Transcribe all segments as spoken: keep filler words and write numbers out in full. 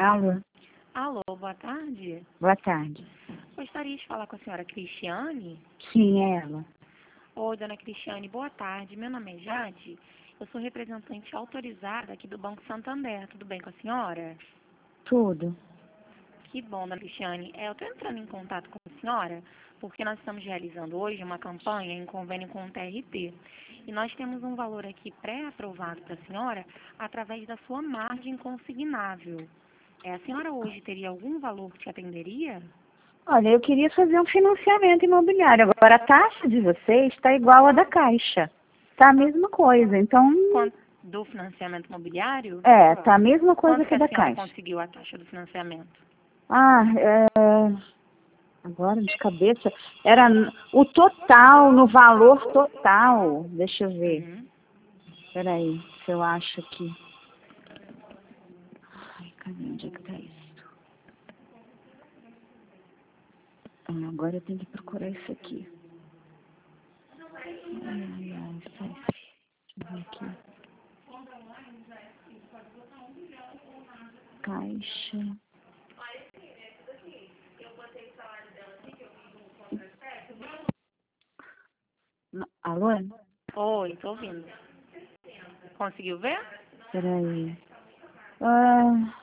Alô? Alô, boa tarde. Boa tarde. Gostaria de falar com a senhora Cristiane? Sim, é ela. Oi, dona Cristiane, boa tarde. Meu nome é Jade. Eu sou representante autorizada aqui do Banco Santander. Tudo bem com a senhora? Tudo. Que bom, dona Cristiane. É, eu estou entrando em contato com a senhora porque nós estamos realizando hoje uma campanha em convênio com o T R T. E nós temos um valor aqui pré-aprovado para a senhora através da sua margem consignável. É, a senhora hoje teria algum valor que te atenderia? Olha, eu queria fazer um financiamento imobiliário. Agora, a taxa de vocês está igual à da Caixa. Está a mesma coisa. Então, Quanto do financiamento imobiliário? é, está a mesma coisa Quanto que que a a da senhora Caixa. conseguiu a taxa do financiamento? Ah, é... Agora, de cabeça, era o total, no valor total. Deixa eu ver. Uhum. Peraí, se eu acho aqui. Ai, cadê? Onde é que tá isso? Ah, agora eu tenho que procurar isso aqui. Ai, ai, ai, sai. Deixa eu ver aqui. Caixa. Não, alô? Oi, tô ouvindo. Conseguiu ver? Peraí. Ah,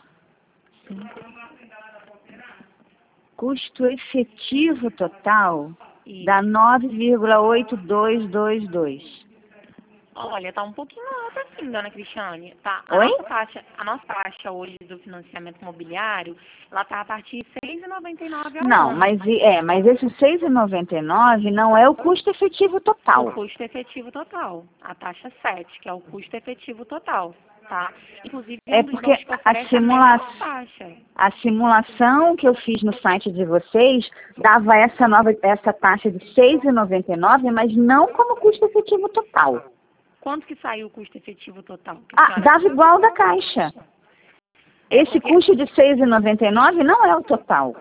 custo efetivo total dá Isso. nove vírgula oito dois dois dois. Olha, tá um pouquinho alto assim, dona Cristiane. Tá, a Oi? nossa taxa, a nossa taxa hoje do financiamento imobiliário, ela tá a partir de seis reais e noventa e nove centavos ao Não, ano. mas, e- é, mas esse seis reais e noventa e nove não é o custo efetivo O total. custo efetivo total. A taxa sete, que é o custo efetivo total, tá? Inclusive, é É um dos porque bancos que a, oferece a simula menor taxa. a simulação que eu fiz no site de vocês dava essa, nova, essa taxa de seis reais e noventa e nove, mas não como custo efetivo total. Quanto que saiu o custo efetivo total que a Ah, senhora... dava igual da Caixa. É, Esse porque... custo de seis reais e noventa e nove não é o total.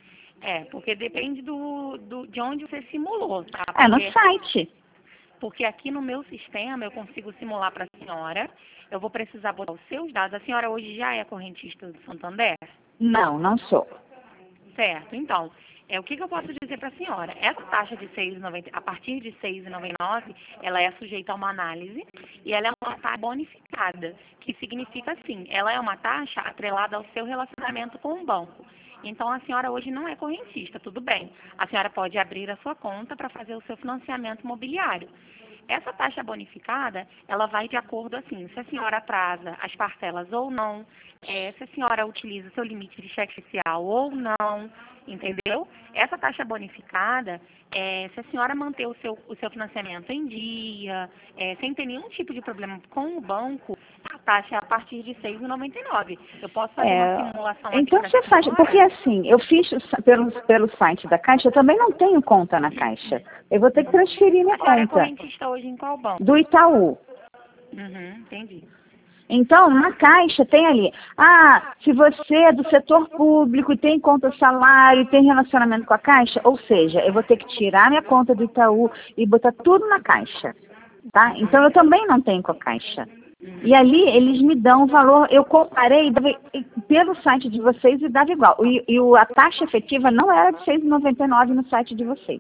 É, porque depende do, do, de onde você simulou, tá? É no Porque, site. porque aqui no meu sistema eu consigo simular para a senhora. Eu vou precisar botar os seus dados. A senhora hoje já é correntista do Santander? Não, não sou. Certo. Então, é, o que, que eu posso dizer para a senhora? Essa taxa de seis reais e noventa, a partir de seis reais e noventa e nove, ela é sujeita a uma análise e ela é uma taxa bonificada, que significa assim, ela é uma taxa atrelada ao seu relacionamento com o banco. Então, a senhora hoje não é correntista, tudo bem. A senhora pode abrir a sua conta para fazer o seu financiamento imobiliário. Essa taxa bonificada, ela vai de acordo assim, se a senhora atrasa as parcelas ou não, é, se a senhora utiliza o seu limite de cheque especial ou não, entendeu? Essa taxa bonificada, é, se a senhora manter o seu, o seu financiamento em dia, é, sem ter nenhum tipo de problema com o banco, a taxa é a partir de seis reais e noventa e nove. Eu posso fazer uma É, simulação aqui então para a você faz, porque senhora? assim, eu fiz o sa- pelo, pelo site da Caixa, eu também não tenho conta na Caixa. Eu vou ter que transferir minha A senhora é conta correntista hoje em qual banco? do Itaú. Uhum, entendi. Então, na Caixa tem ali, ah, se você é do setor público e tem conta salário, tem relacionamento com a Caixa, ou seja, eu vou ter que tirar minha conta do Itaú e botar tudo na Caixa, tá? Então, eu também não tenho com a Caixa. E ali, eles me dão o valor, eu comparei dava- e- pelo site de vocês e dava igual. E, e o- a taxa efetiva não era de seis reais e noventa e nove no site de vocês.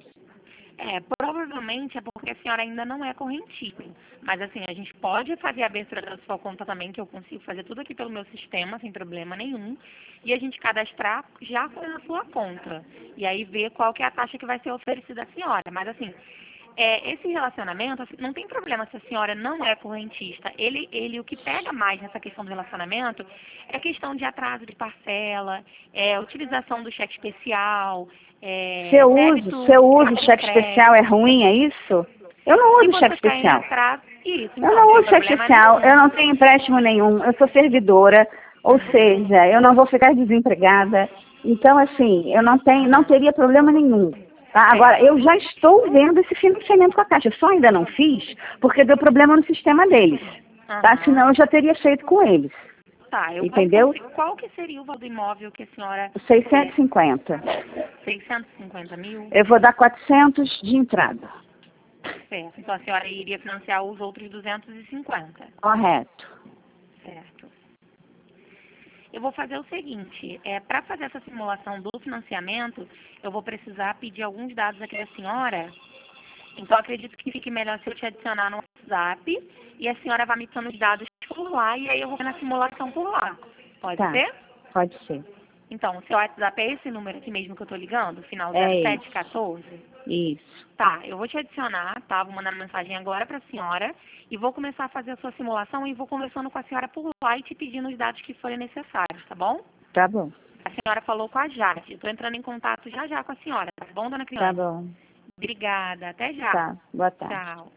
É, provavelmente é porque a senhora ainda não é correntista. Mas assim, a gente pode fazer a abertura da sua conta também, que eu consigo fazer tudo aqui pelo meu sistema, sem problema nenhum. E a gente cadastrar já com a sua conta. E aí ver qual que é a taxa que vai ser oferecida à senhora. Mas assim, é, esse relacionamento, assim, não tem problema se a senhora não é correntista. Ele, ele, o que pega mais nessa questão do relacionamento é a questão de atraso de parcela, é, utilização do cheque especial, é, Seu uso, débito, seu uso cartão de cheque especial é crédito. ruim, é isso? Eu não Se uso cheque você está em especial. atraso, isso, Eu então, não sem uso cheque problema especial, eu nenhum. não tenho empréstimo nenhum, eu sou servidora, ou Uhum, seja, eu não vou ficar desempregada. Então, assim, eu não tenho, não uhum. teria problema nenhum. Tá? Agora, Certo. eu já estou vendo esse financiamento com a Caixa, eu só ainda não fiz, porque deu problema no sistema deles. Tá? Aham. Senão eu já teria feito com eles. Tá, eu posso Entendeu? conseguir. Qual que seria o valor do imóvel que a senhora seiscentos é, e cinquenta. seiscentos e cinquenta mil? Eu vou dar quatrocentos de entrada. Certo. Então a senhora iria financiar os outros duzentos e cinquenta. Correto. Certo. Eu vou fazer o seguinte, é, para fazer essa simulação do financiamento, eu vou precisar pedir alguns dados aqui da senhora. Então, acredito que fique melhor se eu te adicionar no WhatsApp e a senhora vai me dando os dados por lá e aí eu vou ver na simulação por lá. Pode Tá, ser? pode ser. Então, o seu WhatsApp é esse número aqui mesmo que eu estou ligando? Final É zero sete um quatro? Isso. Tá, eu vou te adicionar, tá? Vou mandar mensagem agora para a senhora e vou começar a fazer a sua simulação e vou conversando com a senhora por lá e te pedindo os dados que forem necessários, tá bom? Tá bom. A senhora falou com a Jade. Estou entrando em contato já já com a senhora, tá bom, dona Tá Criança? bom. Obrigada. Até já. Tá. Boa tarde. Tchau.